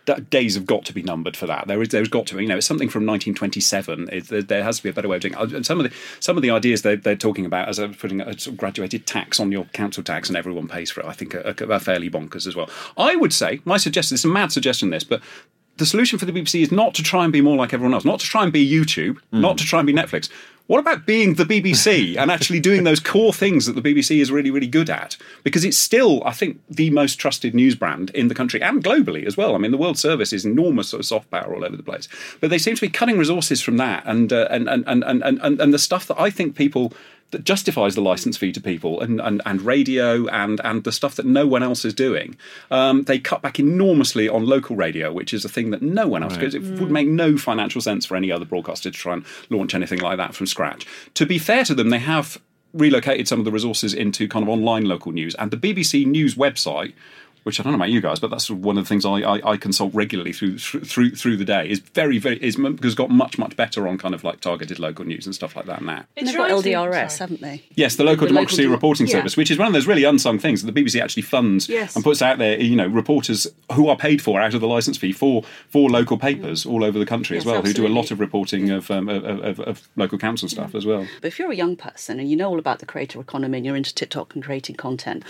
that days have got to be numbered for that. There is, there's got to be, you know, it's something from nineteen twenty-seven. It, there, there has to be a better way of doing it. And some of the some of the ideas they, they're talking about as a, putting a sort of graduated tax on your council tax and everyone pays for it, I think are, are fairly bonkers as well. I would say, my suggestion, it's a mad suggestion this, but the solution for the B B C is not to try and be more like everyone else, not to try and be YouTube, mm. not to try and be Netflix. What about being the B B C and actually doing those core things that the B B C is really, really good at? Because it's still, I think, the most trusted news brand in the country and globally as well. I mean, the World Service is enormous sort of soft power all over the place. But they seem to be cutting resources from that and uh, and, and, and, and, and, and the stuff that I think people... that justifies the licence fee to people and, and, and radio and, and the stuff that no one else is doing. Um, they cut back enormously on local radio, which is a thing that no one else right. goes. It mm. would make no financial sense for any other broadcaster to try and launch anything like that from scratch. To be fair to them, they have relocated some of the resources into kind of online local news, and the B B C News website, which I don't know about you guys, but that's one of the things I, I, I consult regularly through through through the day. Is very very is has got much much better on kind of like targeted local news and stuff like that now. They've got L D R S, haven't they? Yes, the Local the Democracy local Reporting yeah. Service, which is one of those really unsung things that the B B C actually funds yes. and puts out there. You know, reporters who are paid for out of the licence fee for for local papers all over the country yes, as well, absolutely. who do a lot of reporting of, um, of, of of local council stuff as well. But if you're a young person and you know all about the creator economy and you're into TikTok and creating content,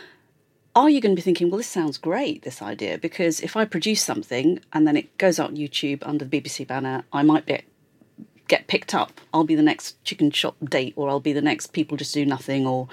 are you going to be thinking, well, this sounds great, this idea, because if I produce something and then it goes out on YouTube under the B B C banner, I might be, get picked up. I'll be the next chicken shop date, or I'll be the next people just do nothing, or...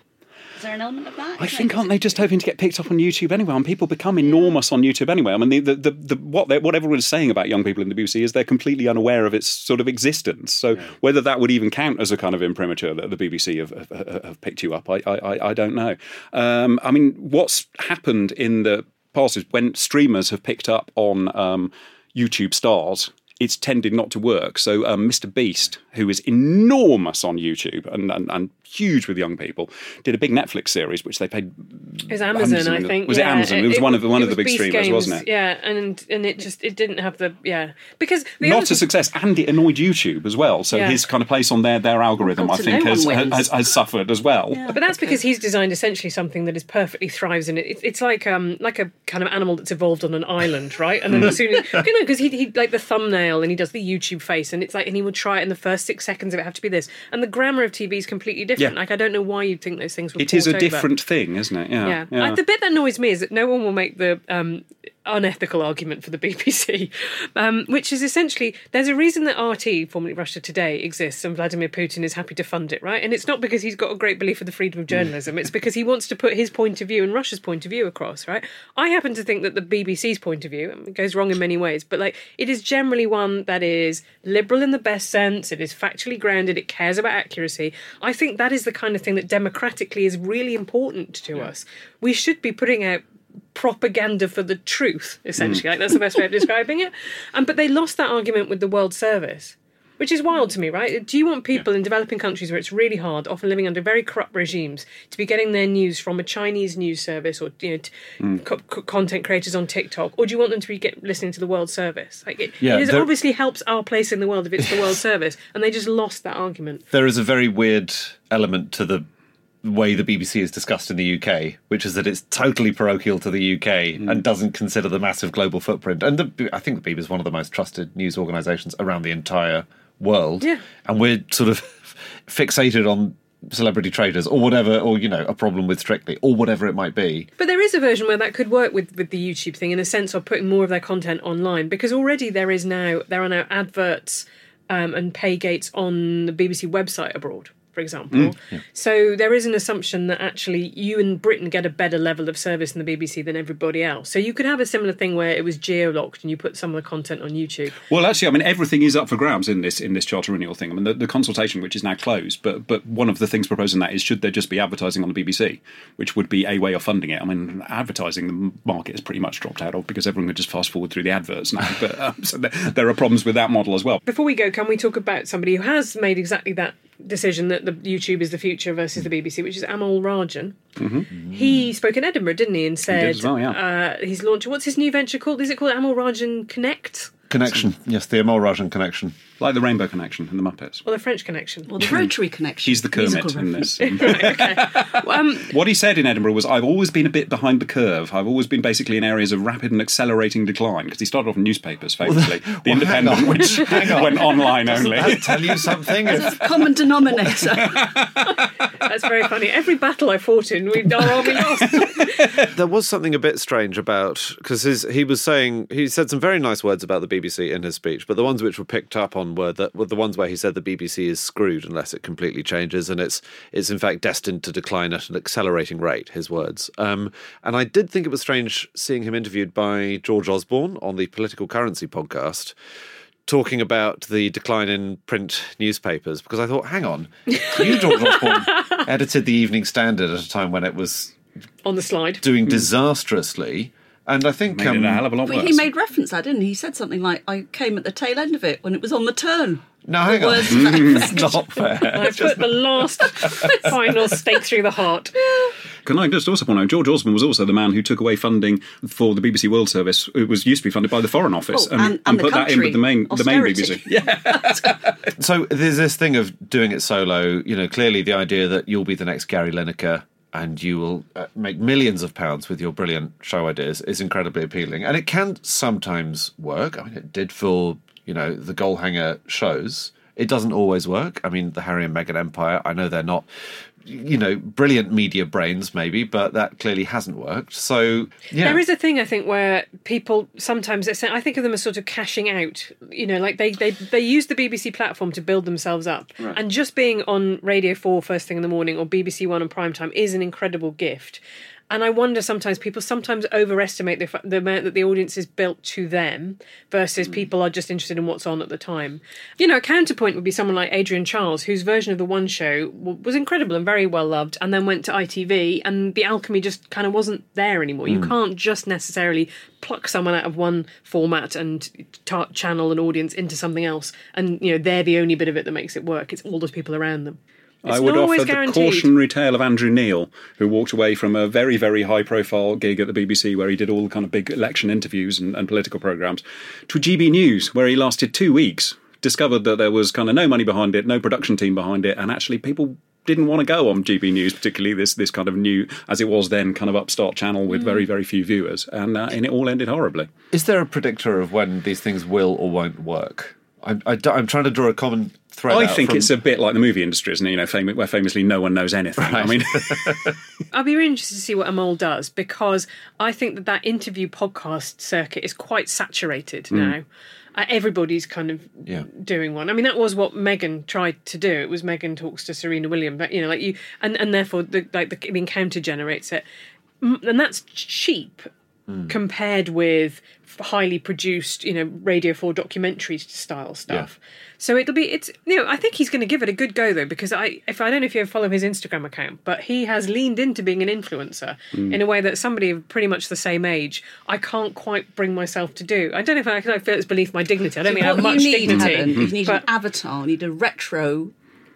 Is there an element of that? I think, aren't they just hoping to get picked up on YouTube anyway? And people become enormous on YouTube anyway. I mean, the, the, the, the, what, what everyone is saying about young people in the B B C is they're completely unaware of its sort of existence. So yeah. whether that would even count as a kind of imprimatur that the B B C have, have, have picked you up, I, I, I don't know. Um, I mean, what's happened in the past is when streamers have picked up on um, YouTube stars, it's tended not to work. So um, Mister Beast, who is enormous on YouTube and, and, and huge with young people, did a big Netflix series which they paid. It was Amazon, Amazon I think. Was yeah. it Amazon? It, it was it, one of the one of was the big Beast streamers, Games, wasn't it? Yeah, and and it just it didn't have the yeah because the not other a success, and it annoyed YouTube as well. So yeah. his kind of place on their their algorithm, Well, I think, no has, one has has suffered as well. Yeah. But that's because he's designed essentially something that is perfectly thrives in it. It's, it's like um like a kind of animal that's evolved on an island, right? And then as soon as you know, because he he like the thumbnail and he does the YouTube face, and it's like, and he would try it in the first six seconds of it have to be this, and the grammar of T V is completely different. Yeah. Like I don't know why you'd think those things would. It is a over. different thing, isn't it? Yeah. Yeah. yeah. Uh, the bit that annoys me is that no one will make the um, unethical argument for the B B C, um, which is essentially there's a reason that R T, formerly Russia Today, exists and Vladimir Putin is happy to fund it, right? And it's not because he's got a great belief in the freedom of journalism. It's because he wants to put his point of view and Russia's point of view across, right? I happen to think that the B B C's point of view, I mean, it goes wrong in many ways, but like it is generally one that is liberal in the best sense. It is factually grounded. It cares about accuracy. I think that is the kind of thing that democratically is really important to yeah. us. We should be putting out propaganda for the truth, essentially. Mm. Like that's the best way of describing it. Um, but they lost that argument with the World Service, which is wild to me, right? Do you want people yeah. in developing countries where it's really hard, often living under very corrupt regimes, to be getting their news from a Chinese news service or you know t- mm. co- co- content creators on TikTok, or do you want them to be get, listening to the World Service? Like it, yeah, it is, obviously helps our place in the world if it's the World Service, and they just lost that argument. There is a very weird element to the way the B B C is discussed in the U K, which is that it's totally parochial to the U K mm. and doesn't consider the massive global footprint. And the, I think the B B C is one of the most trusted news organisations around the entire world. Yeah. And we're sort of fixated on celebrity traders or whatever, or, you know, a problem with Strictly or whatever it might be. But there is a version where that could work with, with the YouTube thing in a sense of putting more of their content online, because already there is now, there are now adverts um, and pay gates on the B B C website abroad, for example. Mm, yeah. So there is an assumption that actually you in Britain get a better level of service in the B B C than everybody else. So you could have a similar thing where it was geo-locked and you put some of the content on YouTube. Well, actually, I mean, everything is up for grabs in this in this charter renewal thing. I mean, the, the consultation, which is now closed, but but one of the things proposed in that is should there just be advertising on the B B C, which would be a way of funding it. I mean, advertising the market has pretty much dropped out of because everyone could just fast forward through the adverts now. But um, so there, there are problems with that model as well. Before we go, can we talk about somebody who has made exactly that decision that the YouTube is the future versus the B B C, which is Amal Rajan. Mm-hmm. He spoke in Edinburgh, didn't he, and said he did as well, yeah. uh, he's launching, what's his new venture called? Is it called Amal Rajan Connect? Connection. Yes, the Amol Rajan connection. Like the Rainbow Connection in the Muppets. Or the French Connection. Or the Rotary Connection. He's the Kermit Musical in reference. this. Right, okay. Well, um, What he said in Edinburgh was, I've always been a bit behind the curve. I've always been basically in areas of rapid and accelerating decline, because he started off in newspapers, famously. The well, hang Independent, on. which Hang on. went online only. Doesn't that tell you something? There's If, a common denominator. that's very funny. Every battle I fought in, we our army lost. There was something a bit strange about, because he was saying, he said some very nice words about the B B C in his speech, but the ones which were picked up on were, that, were the ones where he said the B B C is screwed unless it completely changes, and it's it's in fact destined to decline at an accelerating rate, his words. Um, and I did think it was strange seeing him interviewed by George Osborne on the Political Currency podcast, talking about the decline in print newspapers, because I thought, hang on, you, George Osborne, edited the Evening Standard at a time when it was On the slide. doing disastrously, and I think Made um, it a hell of a lot But worse. he made reference to that, didn't he? He said something like, I came at the tail end of it when it was on the turn. no, hang on, Words of it's not fair. I put the last final stake through the heart. Can I just also point out, George Osborne was also the man who took away funding for the B B C World Service. It was used to be funded by the Foreign Office, Oh, and- and the put that in with the main, the main B B C. country. Yeah. So there's this thing of doing it solo. You know, clearly the idea that you'll be the next Gary Lineker and you will uh, make millions of pounds with your brilliant show ideas is incredibly appealing, and it can sometimes work. I mean, it did for, you know, the Goalhanger shows. It doesn't always work. I mean, the Harry and Meghan Empire, I know they're not, you know, brilliant media brains maybe, but that clearly hasn't worked. So, yeah. There is a thing, I think, where people sometimes, I think of them as sort of cashing out. You know, like they, they, they use the B B C platform to build themselves up. Right. And just being on Radio four first thing in the morning or B B C One on prime time is an incredible gift. And I wonder sometimes people sometimes overestimate the, the amount that the audience is built to them versus mm. people are just interested in what's on at the time. You know, a counterpoint would be someone like Adrian Charles, whose version of The One Show was incredible and very well loved, and then went to I T V, and the alchemy just kind of wasn't there anymore. Mm. You can't just necessarily pluck someone out of one format and t- channel an audience into something else, and, you know, they're the only bit of it that makes it work. It's all those people around them. It's I would not always offer the guaranteed. cautionary tale of Andrew Neil, who walked away from a very, very high-profile gig at the B B C where he did all the kind of big election interviews and, and political programmes, to G B News, where he lasted two weeks, discovered that there was kind of no money behind it, no production team behind it, and actually people didn't want to go on G B News, particularly this this kind of new, as it was then, kind of upstart channel with mm. very, very few viewers, and, uh, and it all ended horribly. Is there a predictor of when these things will or won't work? I'm, I, I'm trying to draw a common thread I out think from... it's a bit like the movie industry, isn't it? You know, fam- where famously no one knows anything. Right. I mean, I'll be really interested to see what Amol does, because I think that that interview podcast circuit is quite saturated mm. now. Uh, everybody's kind of yeah. doing one. I mean, that was what Meghan tried to do. It was Meghan talks to Serena Williams, but, you know, like you, and, and therefore the like the, the encounter generates it, and that's cheap mm. compared with highly produced, you know, Radio four documentary style stuff. Yeah. So it'll be, it's, you know, I think he's going to give it a good go though, because I, if I don't know if you follow his Instagram account, but he has leaned into being an influencer mm. in a way that somebody of pretty much the same age, I can't quite bring myself to do. I don't know if I, I feel it's beneath my dignity. I don't so think I have much you need, dignity. Helen, you need but, an avatar, you need a retro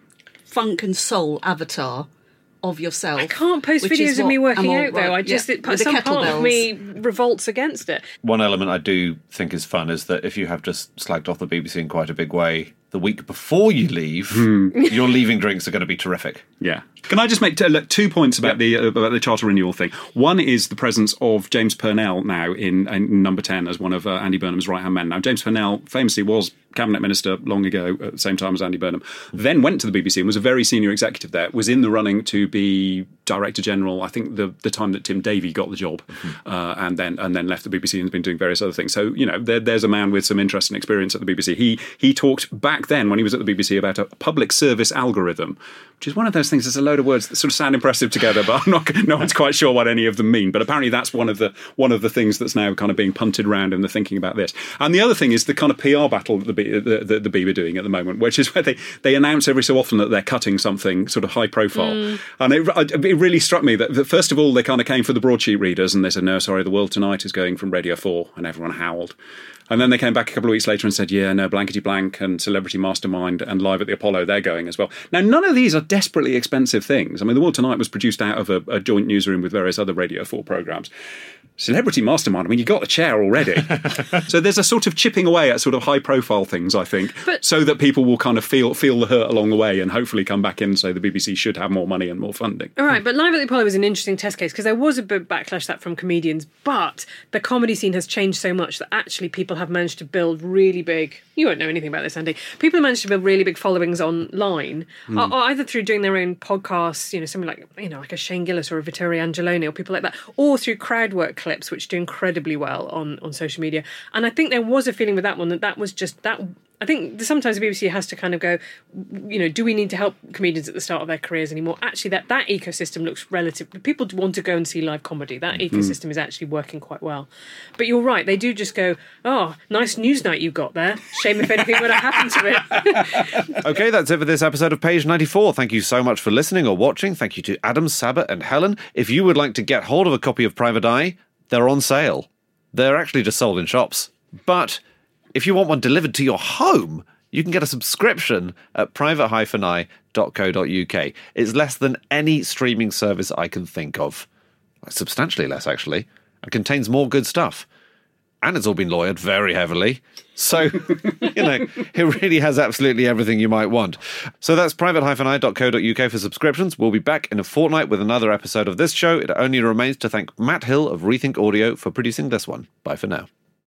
funk and soul avatar of yourself. I can't post videos of me working out though. I just yeah, it, some part of me revolts against it. One element I do think is fun is that if you have just slagged off the B B C in quite a big way the week before you leave, mm. your leaving drinks are going to be terrific. Yeah. Can I just make t- look, two points about yep. the uh, about the charter renewal thing? One is the presence of James Purnell now in, in number ten as one of uh, Andy Burnham's right hand men. Now, James Purnell famously was cabinet minister long ago at the same time as Andy Burnham. Then went to the B B C and was a very senior executive there. Was in the running to be director general. I think the the time that Tim Davie got the job, mm-hmm. uh, and then and then left the B B C and has been doing various other things. So you know, there, there's a man with some interest and experience at the B B C. He he talked back then when he was at the B B C about a public service algorithm, which is one of those things. There's a load of words that sort of sound impressive together, but I'm not. No one's quite sure what any of them mean. But apparently, that's one of the one of the things that's now kind of being punted around in the thinking about this. And the other thing is the kind of P R battle that the B, the, the, the B are doing at the moment, which is where they, they announce every so often that they're cutting something sort of high profile. Mm. And it, it really struck me that, that first of all they kind of came for the broadsheet readers and they said, no, sorry, The World Tonight is going from Radio four, and everyone howled. And then they came back a couple of weeks later and said, yeah, no, Blankety Blank and Celebrity Mastermind and Live at the Apollo, they're going as well. Now, none of these are desperately expensive things. I mean, The World Tonight was produced out of a, a joint newsroom with various other Radio four programmes. Celebrity mastermind. I mean, you got the chair already. So there's a sort of chipping away at sort of high-profile things, I think, But- so that people will kind of feel feel the hurt along the way and hopefully come back in and say the B B C should have more money and more funding. All right, but Live at the Apollo was an interesting test case because there was a bit backlash that from comedians, but the comedy scene has changed so much that actually people have managed to build really big. You won't know anything about this, Andy. People have managed to build really big followings online, Hmm. or, or either through doing their own podcasts, you know, something like you know, like a Shane Gillis or a Vittorio Angeloni or people like that, or through crowd work clips, which do incredibly well on on social media. And I think there was a feeling with that one that that was just that. I think sometimes the B B C has to kind of go, you know, do we need to help comedians at the start of their careers anymore? Actually, that, that ecosystem looks relative. People want to go and see live comedy. That ecosystem is actually working quite well. But you're right, they do just go, oh, nice news night you got there. Shame if anything would have happened to it. Okay, that's it for this episode of Page ninety-four. Thank you so much for listening or watching. Thank you to Adam, Sabat and Helen. If you would like to get hold of a copy of Private Eye, they're on sale. They're actually just sold in shops. But if you want one delivered to your home, you can get a subscription at private dash eye dot co dot uk. It's less than any streaming service I can think of. Substantially less, actually. And contains more good stuff. And it's all been lawyered very heavily. So, you know, it really has absolutely everything you might want. So that's private dash eye dot co dot uk for subscriptions. We'll be back in a fortnight with another episode of this show. It only remains to thank Matt Hill of Rethink Audio for producing this one. Bye for now.